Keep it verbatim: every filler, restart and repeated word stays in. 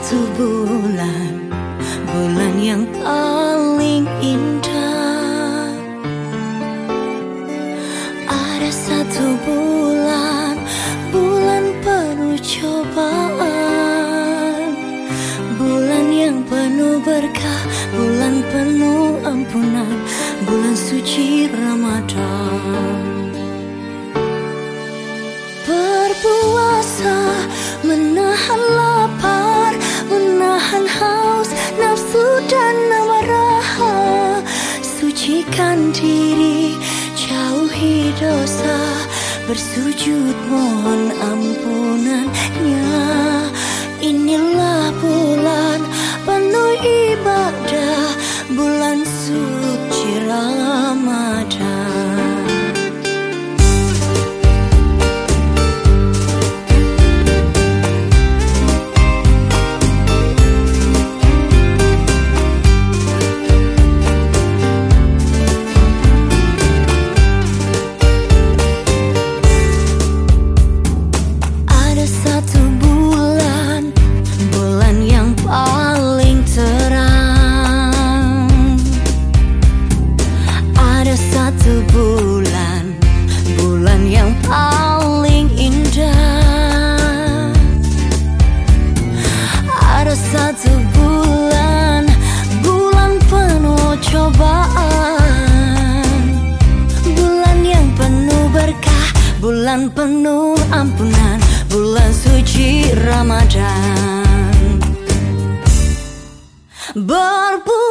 satu bulan, bulan yang paling indah. Ada satu bulan, bulan penuh cobaan, bulan yang penuh berkah, bulan penuh ampunan, bulan suci Ramadan. Berpuasa, menahan lapar, menahan haus, nafsu dan amarah. Sucikan diri, jauhi dosa, bersujud mohon ampunannya. Inilah bulan penuh ibadah, bulan suci Ramadan. Bulan, bulan yang paling indah. Ada satu bulan, bulan penuh cobaan, bulan yang penuh berkah, bulan penuh ampunan, bulan suci Ramadan. Berpuasa